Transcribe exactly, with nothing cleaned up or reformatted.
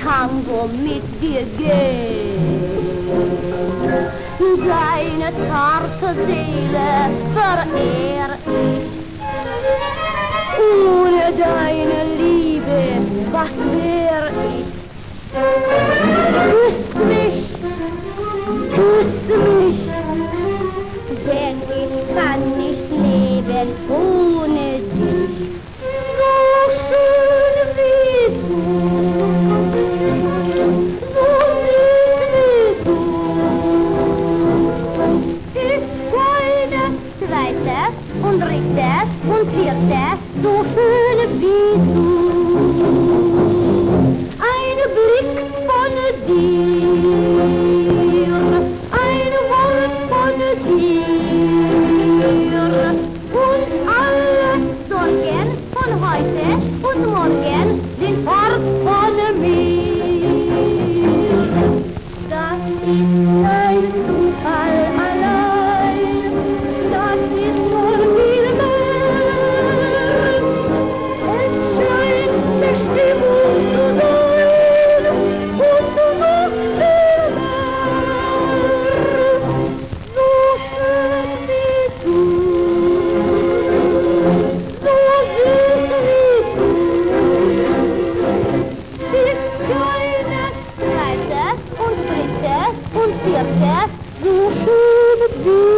Tango mit dir geht. Deine zarte Seele verehr ich. Ohne deine Liebe, was wär ich? Küss mich, küss mich, denn ich kann nicht leben ohne dich. So schön wie du, so süß wie du, ist keine zweite und dritte und vierte so schön wie du. Ein Blick von dir, ein Wort von dir und alle Sorgen von heute und morgen sind fort von mir. Das ist kein Zufall allein, das ist nur viel mehr. Es scheint Bestimmung zu sein und noch viel mehr. So schön wie du, so süß wie du, ist keine zweite und dritte und vierte so schön wie du.